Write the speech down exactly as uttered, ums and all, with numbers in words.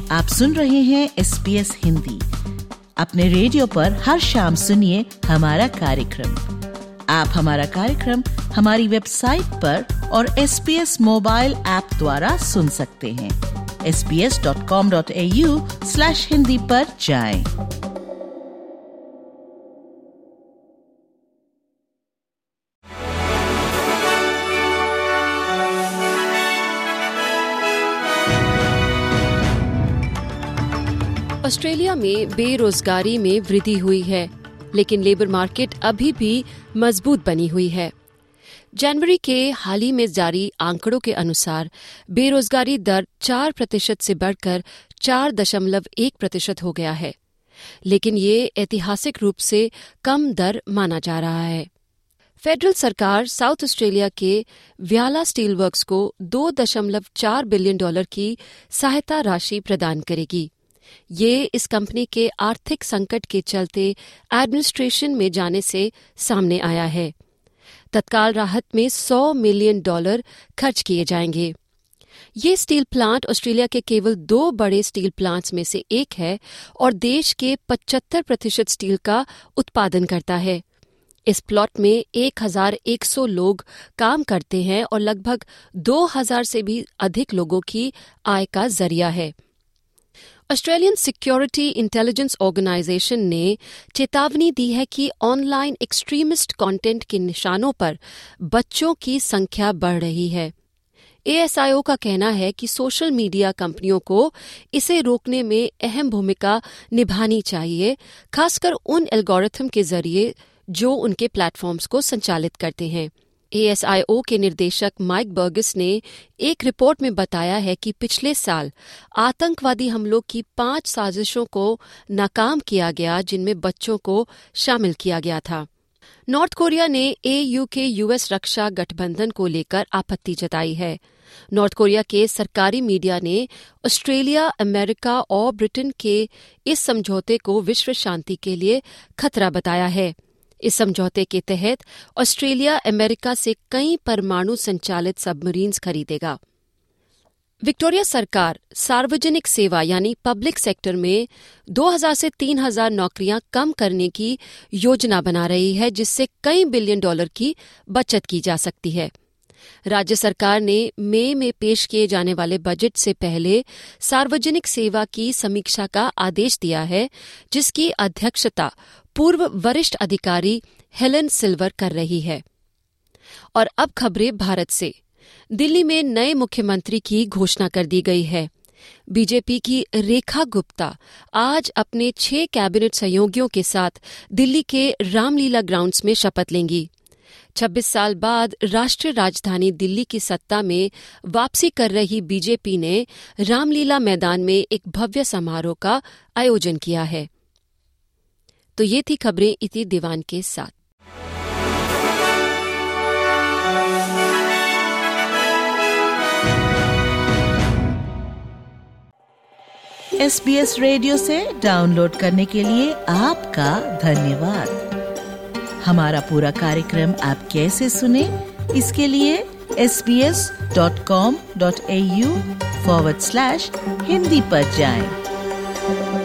आप सुन रहे हैं एस बी एस हिंदी। अपने रेडियो पर हर शाम सुनिए हमारा कार्यक्रम। आप हमारा कार्यक्रम हमारी वेबसाइट पर और S B S mobile app द्वारा सुन सकते हैं। S B S dot com dot A U slash Hindi पर जाएं। ऑस्ट्रेलिया में बेरोजगारी में वृद्धि हुई है, लेकिन लेबर मार्केट अभी भी मजबूत बनी हुई है। जनवरी के हाल ही में जारी आंकड़ों के अनुसार बेरोजगारी दर चार प्रतिशत से बढ़कर चार दशमलव एक प्रतिशत हो गया है, लेकिन ये ऐतिहासिक रूप से कम दर माना जा रहा है। फेडरल सरकार साउथ ऑस्ट्रेलिया के व्याला स्टील वर्क्स को दो दशमलव चार बिलियन डॉलर की सहायता राशि प्रदान करेगी। ये इस कंपनी के आर्थिक संकट के चलते एडमिनिस्ट्रेशन में जाने से सामने आया है। तत्काल राहत में सौ मिलियन डॉलर खर्च किए जाएंगे। ये स्टील प्लांट ऑस्ट्रेलिया के केवल दो बड़े स्टील प्लांट्स में से एक है और देश के पचहत्तर प्रतिशत स्टील का उत्पादन करता है। इस प्लॉट में एक हजार एक सौ लोग काम करते हैं और लगभग दो हजार से भी अधिक लोगों की आय का जरिया है। ऑस्ट्रेलियन सिक्योरिटी इंटेलिजेंस ऑर्गेनाइजेशन ने चेतावनी दी है कि ऑनलाइन एक्सट्रीमिस्ट कंटेंट के निशानों पर बच्चों की संख्या बढ़ रही है। ए एस आई ओ का कहना है कि सोशल मीडिया कंपनियों को इसे रोकने में अहम भूमिका निभानी चाहिए, खासकर उन एल्गोरिथम के जरिए जो उनके प्लेटफॉर्म्स को संचालित करते हैं। ए एस आई ओ के निदेशक माइक बर्गस ने एक रिपोर्ट में बताया है कि पिछले साल आतंकवादी हमलों की पांच साजिशों को नाकाम किया गया, जिनमें बच्चों को शामिल किया गया था। नॉर्थ कोरिया ने A U K U S रक्षा गठबंधन को लेकर आपत्ति जताई है। नॉर्थ कोरिया के सरकारी मीडिया ने ऑस्ट्रेलिया, अमेरिका और ब्रिटेन के इस समझौते को विश्व शांति के लिए खतरा बताया है। इस समझौते के तहत ऑस्ट्रेलिया अमेरिका से कई परमाणु संचालित सबमरीन्स खरीदेगा। विक्टोरिया सरकार सार्वजनिक सेवा यानी पब्लिक सेक्टर में दो हज़ार से तीन हज़ार नौकरियां कम करने की योजना बना रही है, जिससे कई बिलियन डॉलर की बचत की जा सकती है। राज्य सरकार ने मई में पेश किए जाने वाले बजट से पहले सार्वजनिक सेवा की समीक्षा का आदेश दिया है, जिसकी अध्यक्षता पूर्व वरिष्ठ अधिकारी हेलन सिल्वर कर रही है। और अब खबरें भारत से। दिल्ली में नए मुख्यमंत्री की घोषणा कर दी गई है। बीजेपी की रेखा गुप्ता आज अपने छह कैबिनेट सहयोगियों के साथ दिल्ली के रामलीला ग्राउंड्स में शपथ लेंगी। छब्बीस साल बाद राष्ट्रीय राजधानी दिल्ली की सत्ता में वापसी कर रही बीजेपी ने रामलीला मैदान में एक भव्य समारोह का आयोजन किया है। तो ये थी खबरें इति दीवान के साथ। एस बी एस रेडियो से डाउनलोड करने के लिए आपका धन्यवाद। हमारा पूरा कार्यक्रम आप कैसे सुने, इसके लिए S B S dot com dot A U forward slash Hindi पर जाएं।